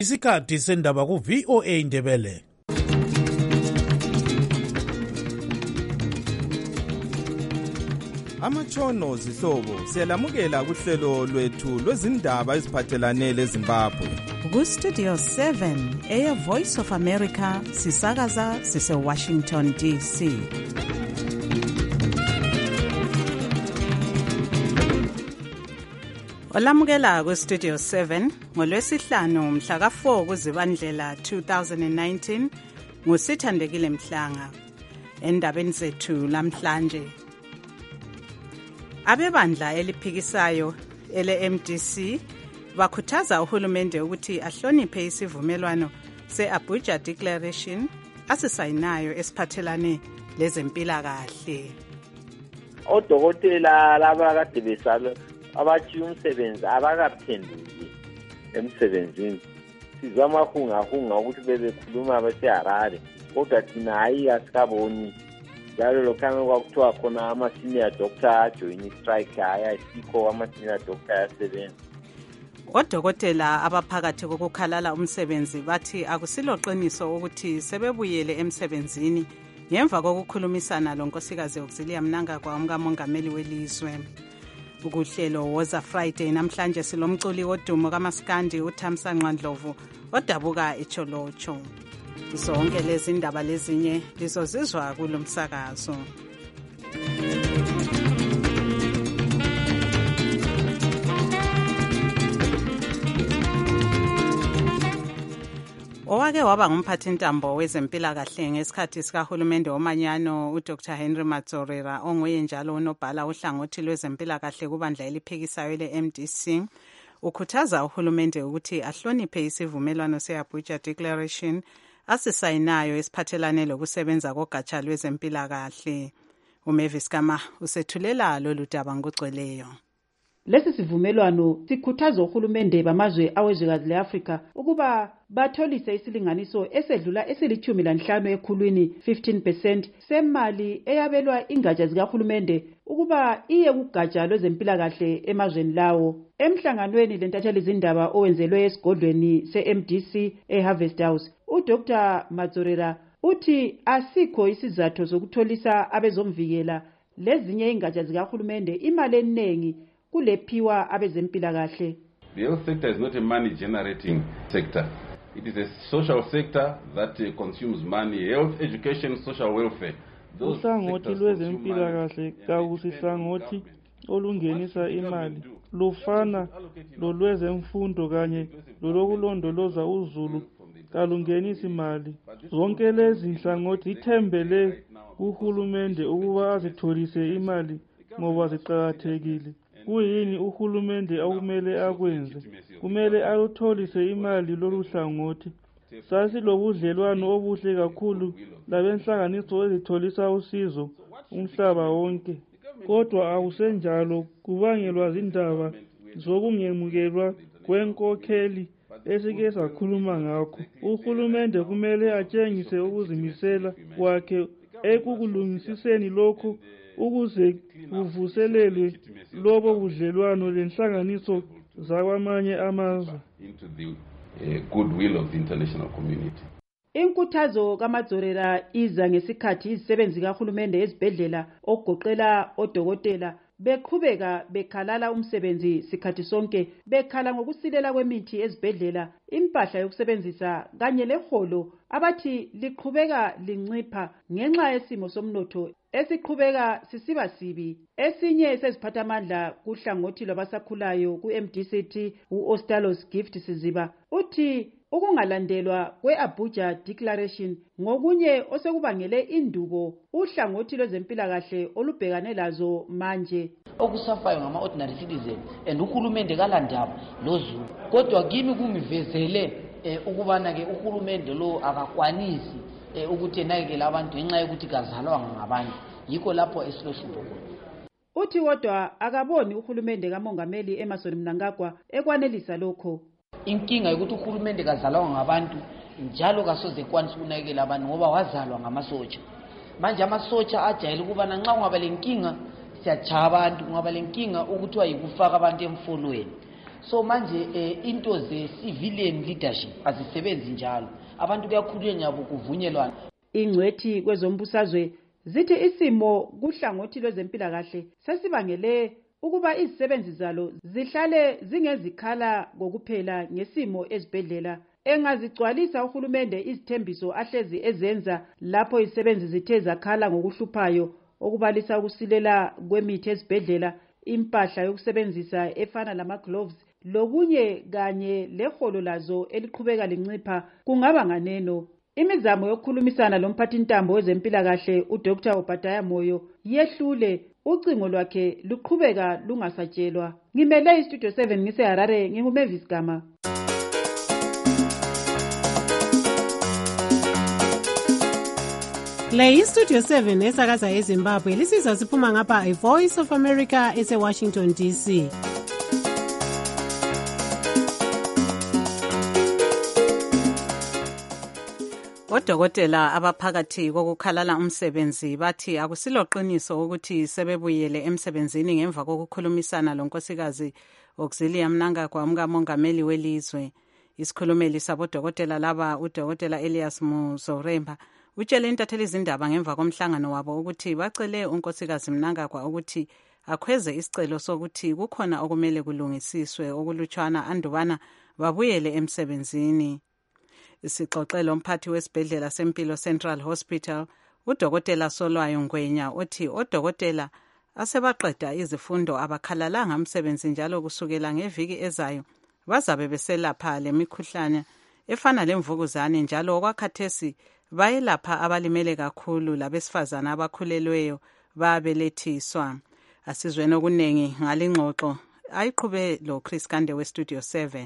Isikhathi sendaba ku VOA Indebele. Amatshono zihlobo siyalamukela kuhlelo lwethu lwezindaba eziphathelane leZimbabwe. Ku Studio 7 Air Voice of America sisakaza sise Washington DC. Olamukela ku Studio 7 ngolwesihlanu mhla ka4 kuZibandlela 2019 nguSithandekile Mhlanga. Endabeni zethu lamhlanje, abebandla eliphikisayo ele-MDC bakhuthaza uhulumende ukuthi ahloniphe isivumelwano se-Abuja Declaration asisayinayo esiphathelane lezempilakahle. Odokotela laba kade besalo abathi umsebenzi abakaphenduki emsebenzini. Sizwa amahunga ukuthi bebekhuluma baseHarare, kodwa thina hayi asikaboni. Njalo lokho kwakuthiwa khona ama-senior doctor ajoin strike ayisikho ama-senior doctor ayasebenza. Odokotela abaphakathi kokukhalala umsebenzi bathi akusilo qiniso ukuthi sebebuyele emsebenzini ngemva kokukhulumisana lonkosikazi Auxilia Mnangagwa umkamongameli welizwe. Ukuhlelo Woza Friday namhlanje silomculi wodumo kaMaskandi uThamsanqa Ndlovu odabuka eCholocho. Zonke lezi ndaba lezinye lizozizwa kulomsakazo. Owake waba ngumphathintambo wezempilakahle ngesikhathi sikahulumende womanyano uDr Henry Madzorera onguye njalo unobhala uhlangothi lwezempilakahle kubandla eliphikisayo le-MDC ukhuthaza uhulumende ukuthi ahloniphe isivumelwano se-Abuja Declaration asisayinayo esiphathelane lokusebenza kogatsha lwezempilakahle. uMavis Kama usethulela lolu daba ngokugcweleyo. Lesi sivumelwano sikhuthaza uhulumende bamazwe awezwekazi leAfrika ukuba batholise isilinganiso esedlula esili-15 ekhulwini 15% semali eyabelwa ingatsha zikahulumende ukuba iye kugatsha lwezempilakahle emazweni lawo. Emhlanganweni lentatheli zindaba owenzelwe esigodlweni se-MDC eHarvest House, uDr Madzorera uthi asikho isizathu sokutholisa abezomvikela lezinye ingatsha zikahulumende imali eningi kulephiwa abezempilakahle. The health sector is not a money generating sector. It is a social sector that consumes money. Health, education, social welfare. Uhlangothi lwezempilakahle kakusihlangothi olungenisa imali. Lufana lolwezemfundo kanye lolokulondoloza uzulu kalungenisi imali. Zonke lezi nhlangothi zithembele kuhulumende ukuba azitholise imali ngoba ziqakathekile. Kuyini uhulumende akumele akwenze? Kumele alutholise imali lolu hlangothi. Sasilobudlelwano obuhle kakhulu labenhlanganiso ezitholisa usizo umhlaba wonke. Kodwa akusenjalo kubangelwa zindaba zokungemukelwa kwenkokheli esike sakhuluma ngakho. Uhulumende kumele atshengise ukuzimisela kwakhe ekukulungisiseni lokhu ukuze kuvuselelwe lobo budlelwano lenhlanganiso zakwamanye amazwe. Into the goodwill of the international community. Inkuthazo kaMadzorera iza ngesikhathi izisebenzi kahulumende ezibhedlela okugoqela odokotela beqhubeka bekhalala umsebenzi sikhathi sonke, bekhala ngokusilela kwemithi ezibhedlela, impahla yokusebenzisa kanye leholo abathi liqhubeka lincipha ngenxa yesimo somnotho esiqhubeka sisiba sibi. Esinye seziphathamandla kuhlangothi lwabasakhulayo ku-MDCT uOstalos Gift Siziba uthi ukungalandelwa kwe-Abuja Declaration ngokunye osekubangele indubo uhlangothi lwezempilakahle olubhekane lazo manje. Okusafayo ngama-ordinary citizen and uhulumende kalandaba lozulu. Kodwa kimi kungivezele ukubana-ke uhulumende lo akakwanisi ukuthi enakekele abantu ngenxa yokuthi kazalwanga ngabantu. Yikho lapho esilohlupho khona. Uthi wodwa akaboni uhulumende kamongameli Emmerson Mnangagwa ekwanelisa lokho. Inkinga yokuthi uhulumende kazalwanga ngabantu njalo kasoze kwanisa ukunakekela abantu ngoba wazalwa ngamasotsha. Manje amasotsha ajayele ukubana nxa kungaba lenkinga siyachaba abantu, kungaba lenkinga ukuthi ayikufaka abantu emfolweni. So manje into ze-civilian leadership azisebenzi njalo, abantu kuyakhulunywa nyabo kuvunyelwana. Ingcwethi kwezombusazwe zithi isimo kuhlangothi lwezempilakahle sesibangele ukuba izisebenzi zalo zihlale zingezikhala kokuphela ngesimo ezibhedlela. Engazigcwalisa uhulumende izithembiso ahlezi ezenza lapho izisebenzi zithe zakhala ngokuhluphayo, okubalisa ukusilela kwemithi ezibhedlela, impahla yokusebenzisa efana lama-gloves, lokunye kanye leholo lazo eliqhubeka lincipha, kungaba nganeno. Imizamo yokukhulumisana lomphathintambo wezempilakahle uDr. Obadiah Moyo yehlule, ucingo lwakhe luqhubeka lungasatshelwa. Ngimele iStudio 7 ngiseHarare, nginguMavis Gama. Le iStudio 7 esakaza eZimbabwe lisizwa siphuma ngapha iVoice of America eseWashington DC. Odokotela abaphakathi kokukhalala umsebenzi bathi akusiloqiniso ukuthi sebebuyele emsebenzini ngemva kokukhulumisana lonkosikazi Auxilia Mnangagwa umkamongameli welizwe. Isikhulumeli sabodokotela laba uDokotela Elias Muzoremba utshele intatheli izindaba ngemva komhlangano wabo ukuthi bacele unkosikazi Mnangagwa ukuthi akhweze isicelo sokuthi kukhona okumele kulungisiswe okulutshwana andubana babuyele emsebenzini. Isixoxelo umphathi wesibhedlela sempilo Central Hospital uDokotela Solwayo Ngwenya uthi odokotela asebaqeda izifundo abakhalalanga umsebenzi njalo kusukela ngeviki ezayo bazabe beselapha lemikhuhlane efana lemvukuzane njalo okwakhathesi bayelapha abalimele kakhulu labesifazana abakhulelweyo babelethiswa. Asizweni okuningi ngalingxoxo ayiqhube lo Chris Kande weStudio 7.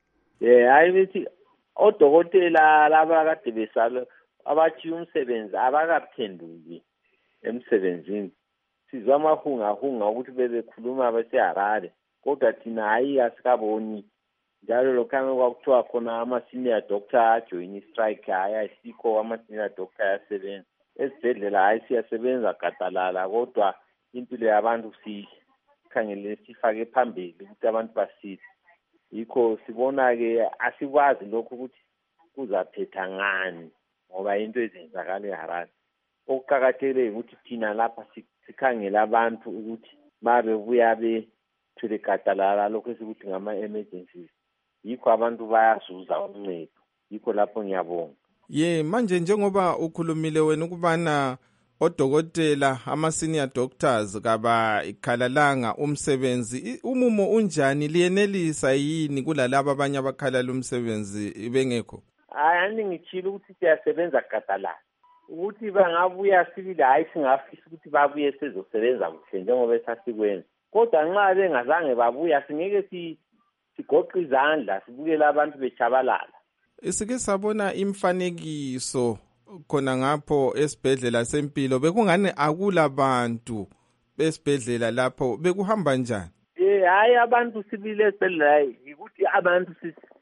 Ayithi odokotela laba kade besalo abathi umsebenzi abakaphenduki emsebenzini. Sizwa amahunga ukuthi bebekhuluma baseHarare, kodwa thina hayi asikaboni. Njalo lokho kwakuthiwa khona ama-senior doctor ajoin i-strike, hayi asikho ama-senior doctor ayasebenza. Esibhedlela hayi siyasebenza gadalala, kodwa impilo yabantu sikhangele sifake phambili ukuthi abantu basile. Yikho sibona-ke asikwazi lokho ukuthi kuzaphetha ngani ngoba into ezenzakala eHarare. Okuqakathekile ukuthi thina lapha sikhangele abantu ukuthi babebuya bethule gadalala lokho esikuthi ngama-emergencies. Yikho abantu bayazuza uncedo. Yikho lapho ngiyabonga. Manje njengoba ukhulumile wena ukubana odokotela ama-senior doctors kaba ikhalalanga umsebenzi, umumo unjani, liyenelisa yini kulalabo abanye abakhalala umsebenzi bengekho? Hayi ngitshila ukuthi siyasebenza gadalala. Ukuthi bangabuya sibili hayi singafisa ukuthi babuye sezosebenza kuhle njengoba esasikwenza. Kodwa nxa bengazange babuya singeke sigoqa izandla sibukela abantu bechabalala. Sike sabona imfanekiso khona ngapho esibhedlela sempilo, bekungani akula bantu besibhedlela lapho, bekuhamba njani? Hayi abantu sibile esibhedlela ukuthi abantu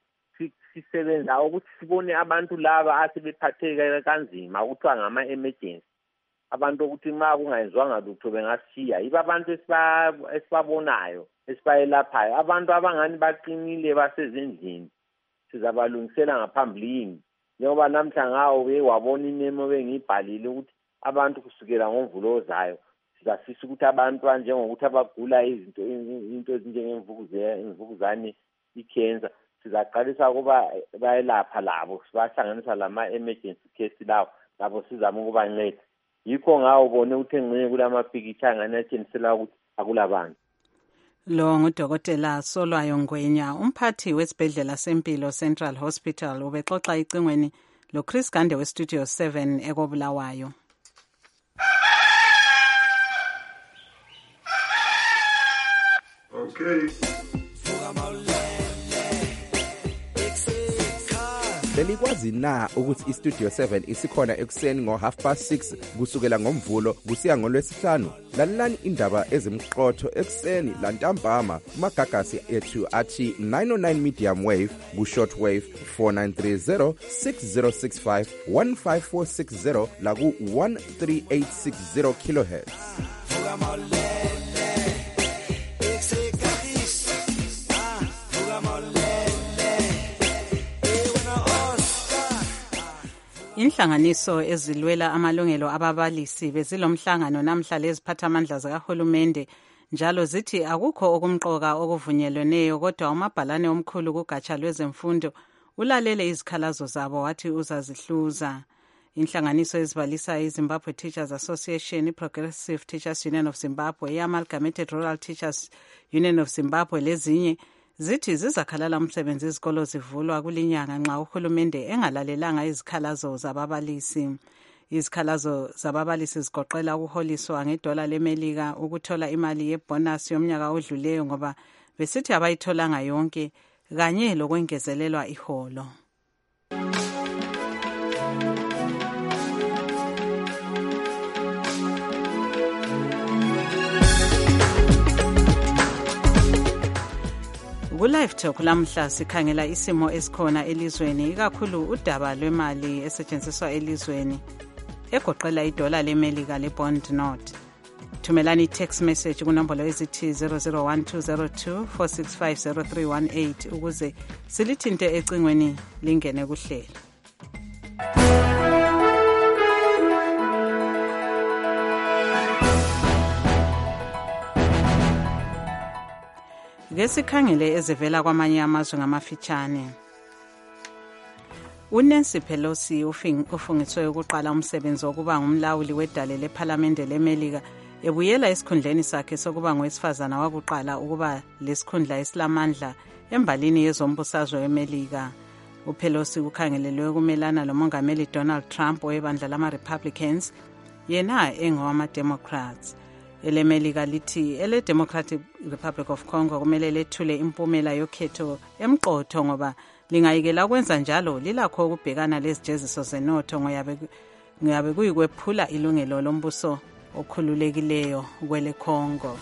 sisebenza ukuthi sibone abantu laba asebephatheka kanzima ukuthiwa ngama-emergency. Abantu ukuthi ma kungayenzwanga lutho bengashiya. Yiba abantu esibabonayo esibayelaphayo. Abantu abangani baqinile basezindlini sizabalungisela ngaphambilini. Njengoba namhla ngawo wabona imemo bengiyibhalile ukuthi abantu kusukela ngoMvulo ozayo sizafisa ukuthi abantu njengokuthi abagula into ezinjengemvukuzane, ikhensa, sizaqalisa ukuba bayelapha labo, sibahlanganisa lama-emergency case lawo, labo sizama ukubanceda. Yikho ngawo bone ukuthi engxenye kulamapikitsha angani atshengisela ukuthi akulabantu. Lo nguDokotela Solwayo Ngwenya, umphathi wesibhedlela sempilo Central Hospital, ubexoxa icingweni lo Chris Gande weStudio 7 ekobulawayo. Okay. Belikwazi na ukuthi iStudio 7 isikhona ekuseni ngo6:30 kusukela ngoMvulo kusiya ngoLwesihlanu? Lalelani indaba ezimqotho ekuseni lantambama kumagagasi ethu athi 909 medium wave ku-short wave 4930 6065 15460 la ku-13860 kilohertz. Inhlanganiso ezilwela amalungelo ababalisi bezilomhlangano namhla leziphathamandla zikahulumende njalo zithi akukho okumqoka okuvunyelweneyo kodwa umabhalane omkhulu kugatsha lwezemfundo ulalele izikhalazo zabo wathi uzazihluza. Inhlanganiso ezibalisa iZimbabwe Teachers Association, iProgressive Teachers Union of Zimbabwe, iAmalgamated Rural Teachers Union of Zimbabwe lezinye zithi zizakhalala umsebenzi izikolo zivulwa kulinyanga nxa uhulumende engalalelanga izikhalazo zababalisi. Izikhalazo zababalisi zigoqela ukuholiswa $1 lemelika, ukuthola imali yebonus yomnyaka odluleyo ngoba besithi abayitholanga yonke, kanye lokwengezelelwa iholo. Ku-Live Talk lamhla sikhangela isimo esikhona elizweni, ikakhulu udaba lwemali esetshenziswa elizweni egoqela $1 lemelika le-bond note. Thumelani i-text message kunombolo ezithi 001202465038 ukuze silithinte ecingweni lingene kuhlelo. Ngesikhangele ezivela kwamanye amazwe ngamafitshane. uNancy Pelosi ufungiswe ukuqala umsebenzi wokuba ngumlawuli wedale lephalamende leMelika ebuyela esikhundleni sakhe sokuba ngowesifazana wakuqala ukuba lesikhundla esilamandla embalini yezombusazwe eMelika. uPelosi ukhangelelwe ukumelana lomongameli Donald Trump webandla lama-Republicans, yena engowama-Democrats. EleMelika lithi ele-Democratic Republic of Congo kumele lethule impumela yokhetho emqotho ngoba lingayekela ukwenza njalo lilakho ukubhekana lezijeziso zenotho ngoyabe kuyikwephula ilungelo lombuso okhululekileyo kwele Congo.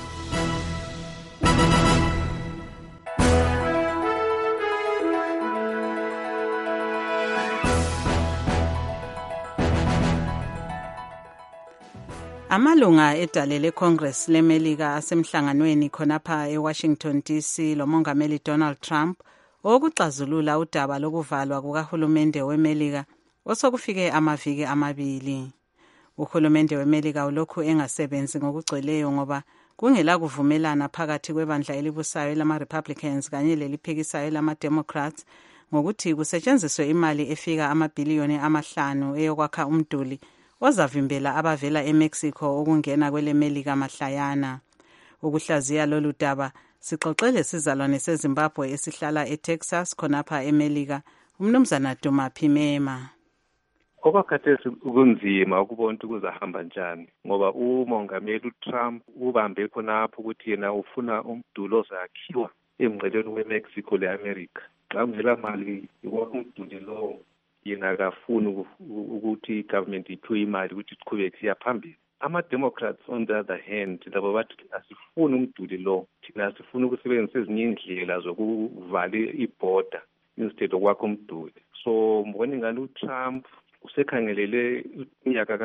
Amalunga edale leCongress leMelika asemhlanganweni khonapha eWashington DC lomongameli Donald Trump okuxazulula udaba lokuvalwa kukahulumende weMelika osokufike amaviki amabili. Uhulumende weMelika ulokhu engasebenzi ngokugcweleyo ngoba kungela kuvumelana phakathi kwebandla elibusayo lama-Republicans kanye leliphikisayo lama-Democrats ngokuthi kusetshenziswe imali efika amabhiliyoni amahlanu eyokwakha umduli ozavimbela abavela eMexico ukungena kweleMelika mahlayana. Ukuhlaziya lolu daba sixoxele sizalwane seZimbabwe esihlala eTexas khonapha eMelika, umnumzana Duma Phimema. Okwakhathesi kunzima ukubona ukuthi kuzahamba njani ngoba umongameli uTrump ubambe khonapho ukuthi yena ufuna umduli ozakhiwa emngceleni weMexico leAmerica. Xa kungela mali yokwakha umduli lowo yena akafuni ukuthi igovernment iphiwe imali ukuthi iqhubeke siya phambili. Ama-Democrats on the other hand labo bathi asifuni umduli lo, thina sifuna ukusebenzisa ezinye indlela zokuvala ibhoda instead okwakha umduli. So mbona ingani uTrump usekhangelele unyaka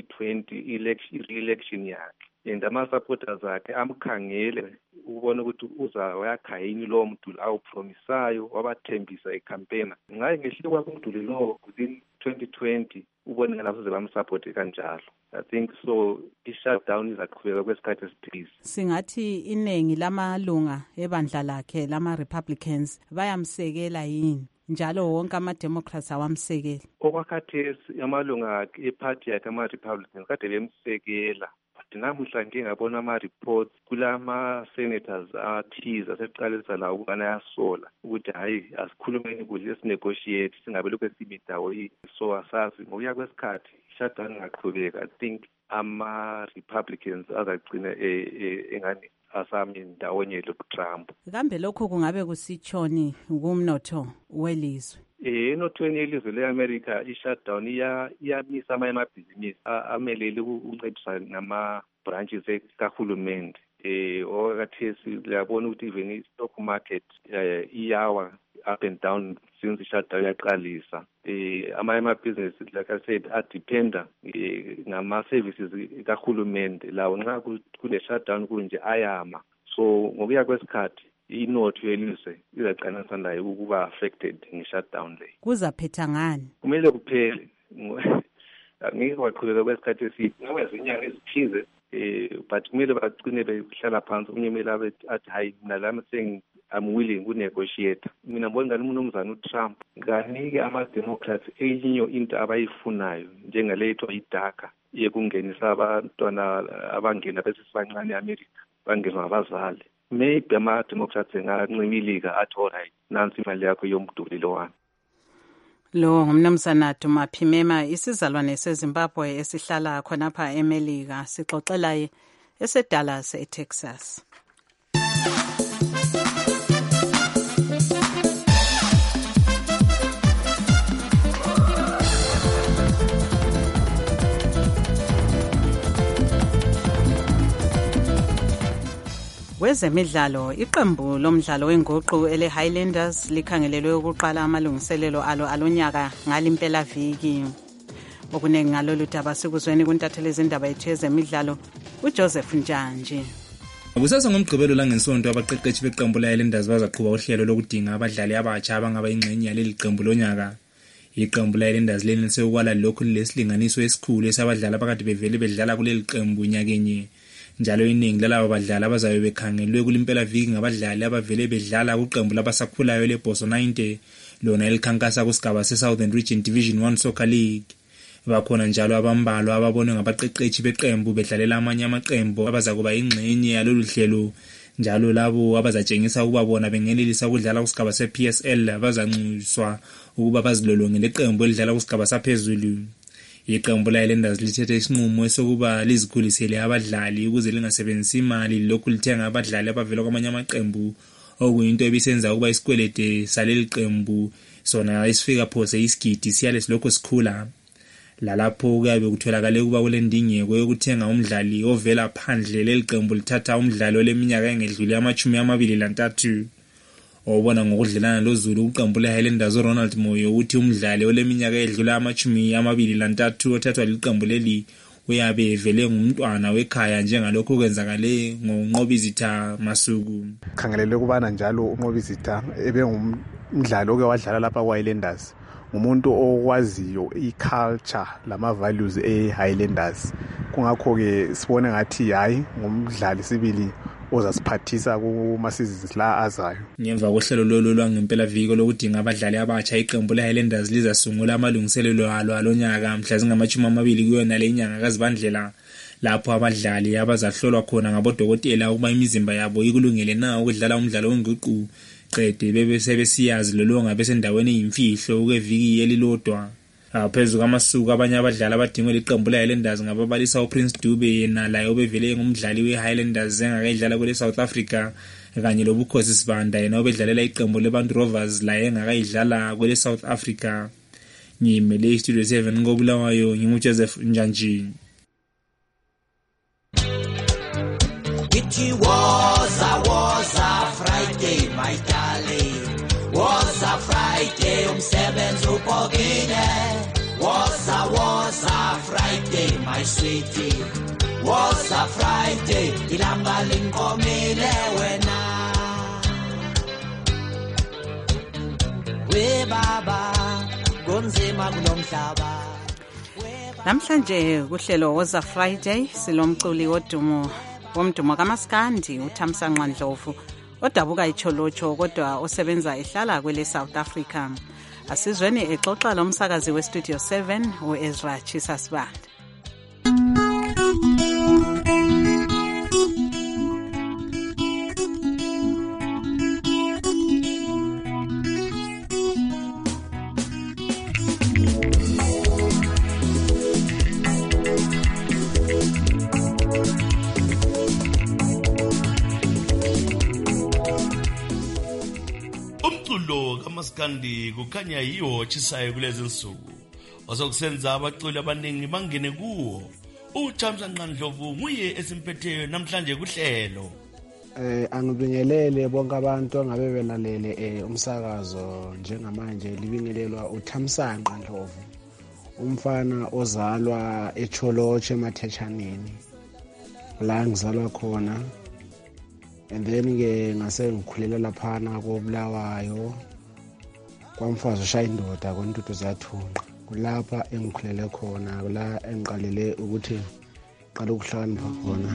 ka-2020 i-re-election yakhe and ama-supporters akhe amkhangele ukubona ukuthi uzawakha yini lowo mduli awupromisayo wabathembisa ecampaign. Ngaye ngehlile kwakho umduli lowo within 2020 ubone ngalazo zebamsupporte kanjalo. I think so i-shutdown izaqhubeka kwesikhathi esithize. Singathi iningi lamalunga ebandla lakhe lama-Republicans bayamsekela yini njalo wonke ama-Democrats awamsekeli? Okwakhathesi amalunga ephathi yakhe ama-Republicans kade bemsekela. Namuhla ngike ngabona ama-reports kulama-senators athize aseqalisa la ukubana yasola ukuthi hayi asikhulumeni kuhle sinegotiate singabe lokho simindawo so asazi ngokuya kwesikhathi shutdown ingaqhubeka. I think ama-Republicans azagcina engani asami ndawonye loTrump. Kambe lokho kungabe kusitshoni kumnotho welizwe? Enothweni yelizwe le-America i-shutdown iyamisa amanye amabhizinisi amelele ukuncedisa nama-branches kahulumende. Okakathesi liyabona ukuthi even i-stock market iyawa up and down since i-shutdown yaqalisa. Amanye amabhizinisi like I said adependa ngama-services kahulumende lawo nxa kule-shutdown kunje ayama. So ngokuya kwesikhathi inotho yelizwe izaqanisa nayo ukuba affected nge-shutdown le. Kuzaphetha ngani? Kumele kuphele angeke waqhubeka kwesikhathi eside ngoba izinyanga ezithize but kumele bagcine behlala phansi omunye kumele athi hayi mina lami I'm willing to negotiate. Mina ngibona umnumzana uTrump nganike ama-Democrats enye into abayifunayo njengale ethiwa idaka yekungenisa abantwana abangena besibancane eAmerica bangenwa abazali. Maybe ama-Democrats engancimilika athi alright nansi imali yakho yomduli lowani. Lo ngumnumzana Duma Phimema isizalwane seZimbabwe esihlala khonapha eMelika sixoxela eseDallas eTexas. Wezemidlalo iqembu lomdlalo wenguqu ele-Highlanders likhangelelwe ukuqala amalungiselelo alo alonyaka ngalimpela viki. Okuningi ngalolu daba sikuzweni kuntatheli izindaba yethu yezemidlalo uJoseph Njanji. Kusasa ngomgqibelo langesonto abaqeqeshi beqembu le-Highlanders bazaqhuba uhlelo lokudinga abadlali abatsha abangaba ingxenye yaleli qembu lonyaka. Iqembu le-Highlanders lenelise ukwala lokhu lesilinganiso esikhulu esabadlali abakade bevele bedlala kuleli qembu nyakenye. Njalo iningi lalabo badlali abazabe bekhangelwe kulimpela viki ngabadlali abavele bedlala kuqembu labasakhulayo leBoso 90 lona elikhankasa kusigaba seSouthern Region Division 1 Soccer League. Bakhona njalo abambalwa ababonwe ngabaqeqeshi beqembu bedlalela amanye amaqembu abazakuba ingxenye yalolu hlelo, njalo labo abazatshengisa ukuba bona bengenelisa ukudlala kusigaba sePSL abazanxuswa ukuba bazilolonge leqembu elidlala kusigaba saphezulu. Iqembu le-Highlanders lithethe isinqumo sokuba lizikhulisele abadlali ukuze lingasebenzisi imali lokhu lithenga abadlali abavela kwamanye amaqembu, okuyinto ebisenza ukuba isikwelede saleli qembu sona isifika phose isigidi siyale silokho sikhula. Lalapho kuyabe kutholakale ukuba kulendingeko yokuthenga umdlali ovela phandle leli qembu lithatha umdlali oleminyaka engedluli ama-23. Obona ngokudlelana loZulu uqembu le-Highlanders uRonald Moyo uthi umdlali oleminyaka edlula ama-23 othathwa liqembu leli uyabe evele ngumntwana wekhaya njengalokho kwenzakale ngoNqobizitha Masuku. Khangelele kubana njalo uNqobizitha ebe ngumdlali oke wadlala lapha kwa-Highlanders, ngumuntu okwaziyo i-culture lama-values e-Highlanders. Kungakho-ke sibone ngathi hayi ngumdlali sibili ozasiphathisa kuma-seasons la azayo. Ngemva kohlelo lolu lwangempela viki lokudinga abadlali abatsha iqembu le-Highlanders lizasungula amalungiselelo alo alonyaka mhla zingama-20 kuyona le nyanga kaZibandlela, lapho abadlali abazahlolwa khona ngabodokotela ukuba imizimba yabo ikulungele na ukudlala umdlalo wenguqu. Qede bebe sebesiyazi lolonga besendaweni eyimfihlo kweviki elilodwa. Phezu kwamasuku abanye abadlali abadingwe liqembu le-Highlanders ngababalisa uPrince Dube yena laye obevele ngumdlali we-Highlanders engakayidlala kule South Africa, kanye loBukhosi Sibanda yena obedlalela iqembu leBantu Rovers laye engakayidlala kule South Africa. Ngimele iStudio 7 ngobulawayo nginguJoseph Njanji. It was a Friday, my darling. Was a Friday, umsebenzi ubhokile. Was a Friday, my sweetie. Was a Friday, ilanga linkomile wena. We baba, kunzima kulomhlaba. Namhlanje kuhlelo Was a Friday silomculi womdumo kaMaskandi uThamsanqa Ndlovu odabuka iCholocho kodwa osebenza ehlala kwele South Africa. Asizweni exoxa lomsakazi weStudio 7 uEzra Chisasibanda. Maskandi kukhanya yiwo chisayo kulezi nsuku osokusenza abaculi abaningi bangene kuwo. uThamsanqa Ndlovu nguye esimphetheyo namhlanje kuhlelo. Angibingelele bonke abantu angabe belalele umsakazo njengamanje libingelelwa uThamsanqa Ndlovu, umfana ozalwa eCholocho eMathechaneni la ngizalwa khona, and then ke ngase ngikhulela laphana koBulawayo kwamfazi ushaya indoda koNtuthu zathunqa kulapha engikhulele khona, la engiqalele ukuthi qala ukuhlakanipha khona.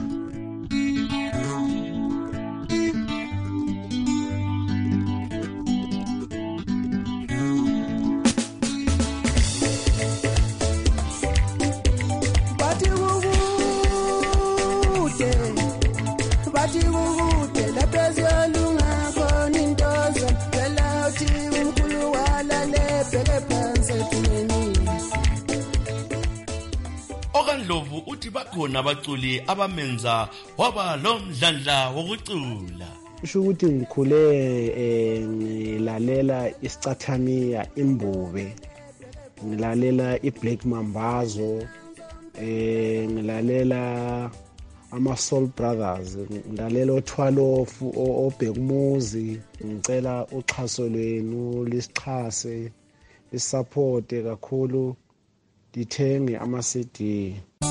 Okandlovu uthi bakhona abaculi abamenza waba lo mdlandla wokucula. Usho ukuthi ngikhule ngilalela isicathamiya Imbube, ngilalela iBlack Mambazo, ngilalela ama-Soul Brothers, ngilalela o-12 oBhekumuzi. Ngicela uxhaso lwenu lisixhase, lisupporte kakhulu, dithenge ama-CD.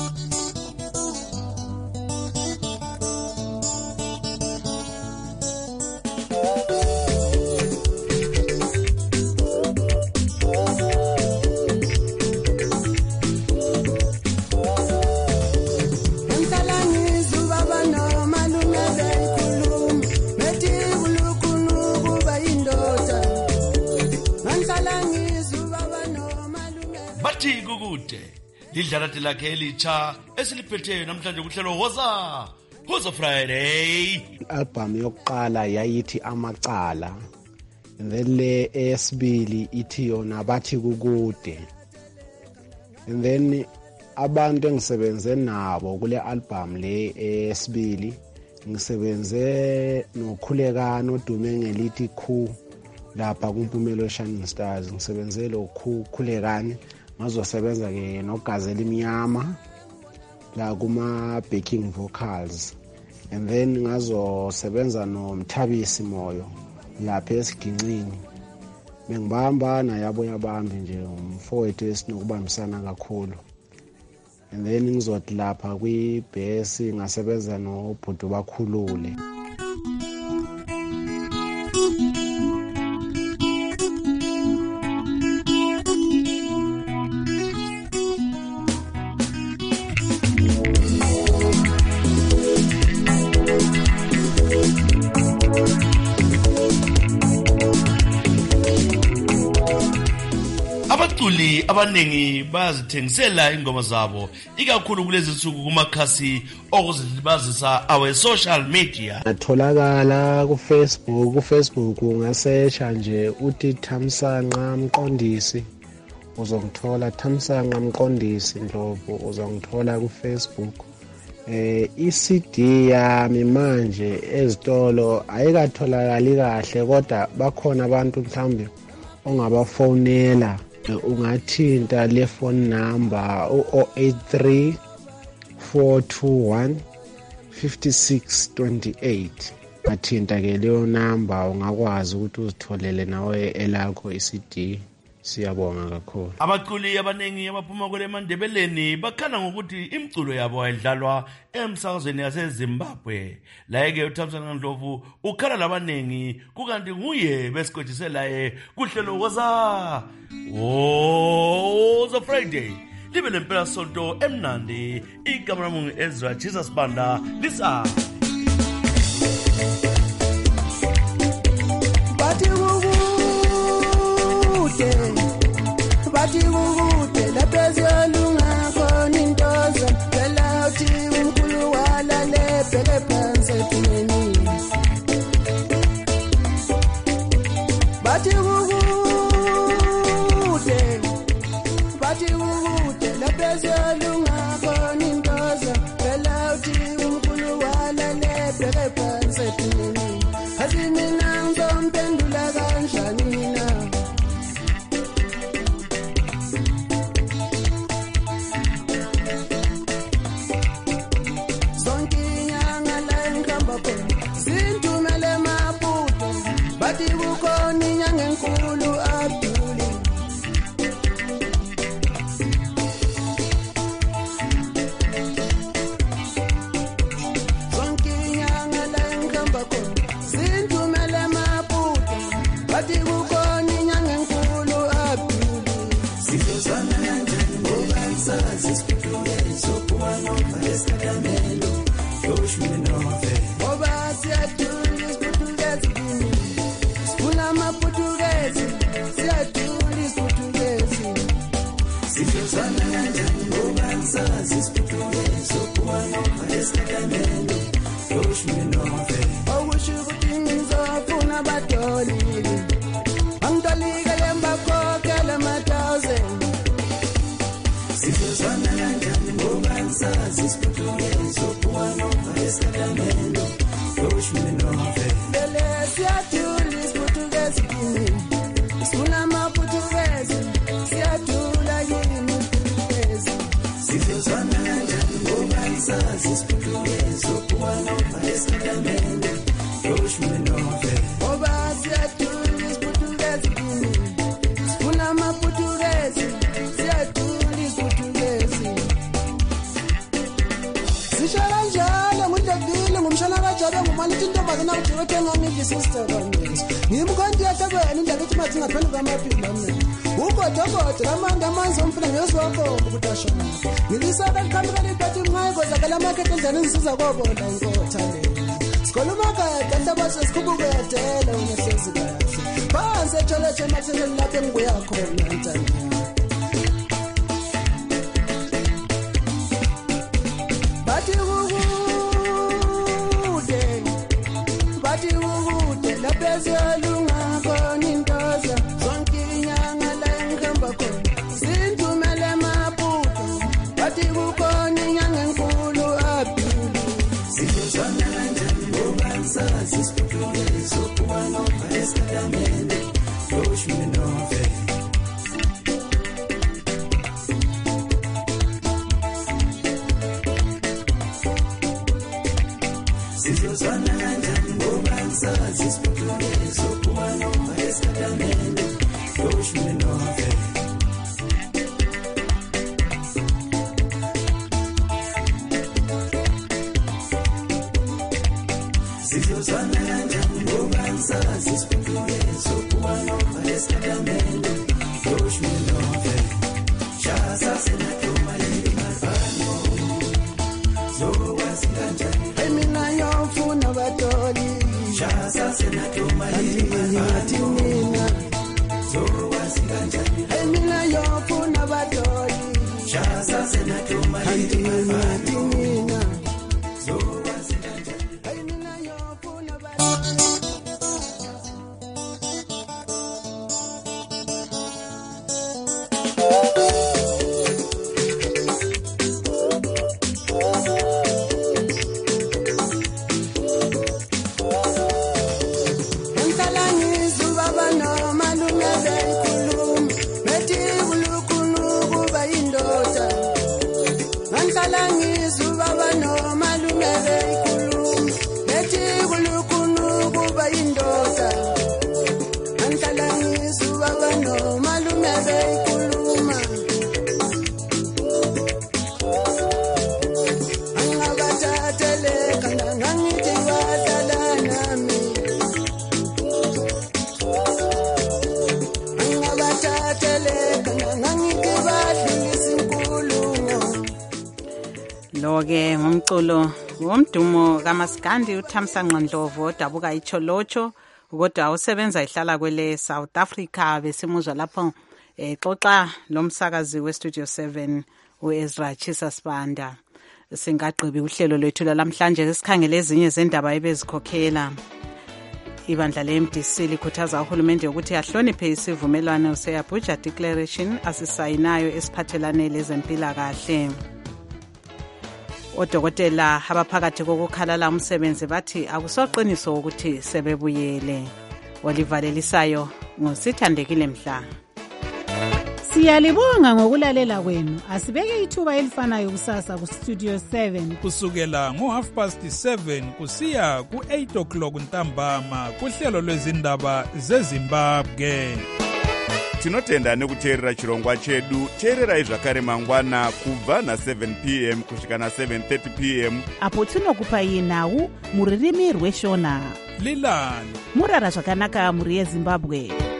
Bathi kukude lidlala lakhe elitsha esiliphetheyo namhlanje kuhlelo Woza Friday. I-album yokuqala yayithi Amacala, and then le esibili ithi yona Bathi kukude, and then abantu engisebenze nabo kule album le esibili ngisebenze noKhulekani odume ngelithi Khu lapha kuMpumelo Shining Stars. Ngisebenze lo Khulekani, ngazosebenza ke noGazelle Imnyama la kuma backing vocals, and then ngazosebenza noMthabisi Moyo lapha esiginqini. Bengibamba yabo yabambi nje umfowethu esinokubambisana kakhulu, and then ngizothi lapha kwi-bass ngasebenza noBhudu Bakhulule. Abaculi abanengi bayazithengisela ingoma zabo ikakhulu kulezi nsuku kumakhasi okuzilibazisa awe social media. Atholakala ku-Facebook ungasearcha nje uthi Thamsanqa Mqondisi, uzongithola Thamsanqa Mqondisi Ndlovu, uzongithola ku-Facebook. I-CD yami manje ezitolo ayikatholakali kahle, kodwa bakhona abantu mhlawumbe ongabafonela. Ungathinta le phone number 083 421 5628. Athinta ke leyo number ungakwazi ukuthi uzitholele nawe elakho iCD. Siyabonga kakhulu. Abaculi abanengi abaphuma kule Mandebeleni bakhala ngokuthi imculo yabo ayidlalwa emsakazweni yaseZimbabwe. La-ke uThamsanqa Ndlovu ukhala labanengi kukanti nguye besikhotshiselaye kuhlelo Woza Friday. Libe lempela sonto emnandi. Igama lami Ezra Jesus Banda lisa. Bathi kukude lapha ziyalunga khona intoza phela uthi uNkulunkulu walale bheke phansi ethuneni. Bathi kukude lapha ziyalunga khona intoza phela uthi uNkulunkulu walale bheke phansi ethuneni. Athi mina ngizomphendula kanjani na? Sizozana Sizozwana kanjani ngoba ngisazi isiphuthukezi sokuwanoma esigadamendo Yoshminove Okusho ukuthi ngizofuna abadolile Angitolikele mbakhokhele ama-1,000 Sizozwana kanjani ngoba ngisazi isiphuthukezi sokuwanoma esigadamendo Yoshminove Lele siyathula isiphuthukezi kimi Sifuna amaphuthukezi siyathula kimi isiphuthukezi Sizozwana kanjani ngoba ngisazi isiphuthukezi sokuwanoma esigadamendo Yoshminove Ngoba siyathula isiphuthukezi kimi Sifuna amaphuthukezi siyathula isiphuthukezi Sisho kanjalo ngudlevile ngumshana kaJabe ngumalithi intombazana kujwethe ngami sister kwamezi ngimkontiyahle wena indaba ethi mathi ngaphela kwamaphila mina ugodogodo lamanga amanzi omfuna ngezwakho ukuthi ashona ngilisaka liqhamuka lidathi ngayigoza kala market endlini ngisiza kobona inkotha le sikhuluma kade hlabase sikhubuke yadela wena hlezi kahle phansi etsholethe ematheni lapho engibuya khona ntana Bathi ukude lapho eziyalunga khona intoza zonke inyanga la engihamba khona sindumele amabhudo bathi kukhona inyanga enkulu abhulu Sizozwana kanjani ngoba ngisazi isiphuthukezi sokuwanoma esigadamendo Yoshminove Sizozwana kanjani ngoba ngisazi isiphuthukezi sokuwanoma esigadamendo Yoshminove Sizozwana kanjani ngoba ngisazi isiphuthukezi sokuwanoma esigadamendo Yoshminove Shasa senatoma yimafano Zokwazi kanjani Emina yofuna badoli Shasa senatoma yimafano Zokwazi kanjani Emina yofuna badoli Shasa senatoma yimafano Zokwazi kanjani Emina yofuna Lo-ke ngumculo womdumo kaMaskandi uThamsanqa Ndlovu odabuka iCholocho kodwa usebenza ihlala kwele South Africa besimuzwa lapho xoxa lomsakazi weStudio 7 uEzra Chisa Sibanda. Singaqhibi uhlelo lwethu lamhlanje sikhangele ezinye zendaba ebezikhokhela. Ibandla le-MDC likhuthaza uhulumende ukuthi ahloniphe isivumelwano se-Abuja Declaration asisayinayo esiphathelane lezempilakahle. Odokotela abaphakathi kokukhalala umsebenzi bathi akusoqiniso ukuthi sebebuyele. Olivalelisayo ngosithandekile Mhla. Siyalibonga ngokulalela kwenu. Asibeke ithuba elifanayo kusasa ku Studio 7 kusukela ngo7:30 kusiya ku8 ntambama kuhlelo lwezindaba zeZimbabwe. Tinotenda nekuteerera chirongwa chedu. Teererai zvakare mangwana kubva na7 p.m. kusvika na7:30 p.m. apo tinokupai nhau muririmi rweshona. Lilani murara zvakanaka muri yeZimbabwe.